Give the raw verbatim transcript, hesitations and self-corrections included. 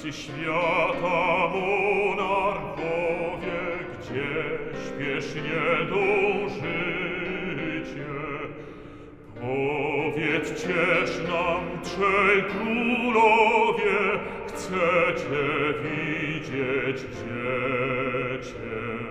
Wszyscy świata monarchowie, gdzie śpiesznie dążycie, powiedzcież nam, trzej królowie, chcecie widzieć dziecię.